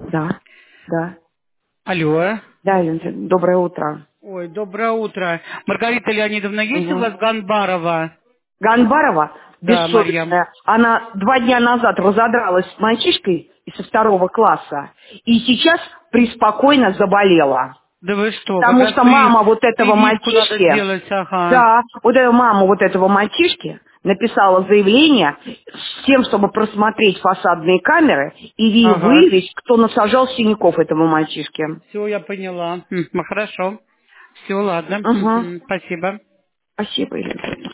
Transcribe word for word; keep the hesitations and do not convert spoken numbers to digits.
Да, да. Алло. Да, Елена, доброе утро. Ой, доброе утро. Маргарита Леонидовна, есть у Угу. вас Ганбарова? Ганбарова, Да, Марьям. бессовестная, она два дня назад разодралась с мальчишкой из второго класса и сейчас преспокойно заболела. Да вы что, как Потому раз что при- мама вот этого прививку надо мальчишки, сделать, ага. да, вот эта мама вот этого мальчишки написала заявление с тем, чтобы просмотреть фасадные камеры и ви- Ага. выявить, кто насажал синяков этому мальчишке. Все, я поняла. М, ну, хорошо. Все, ладно. Угу. Мгм, спасибо. Спасибо, Елена.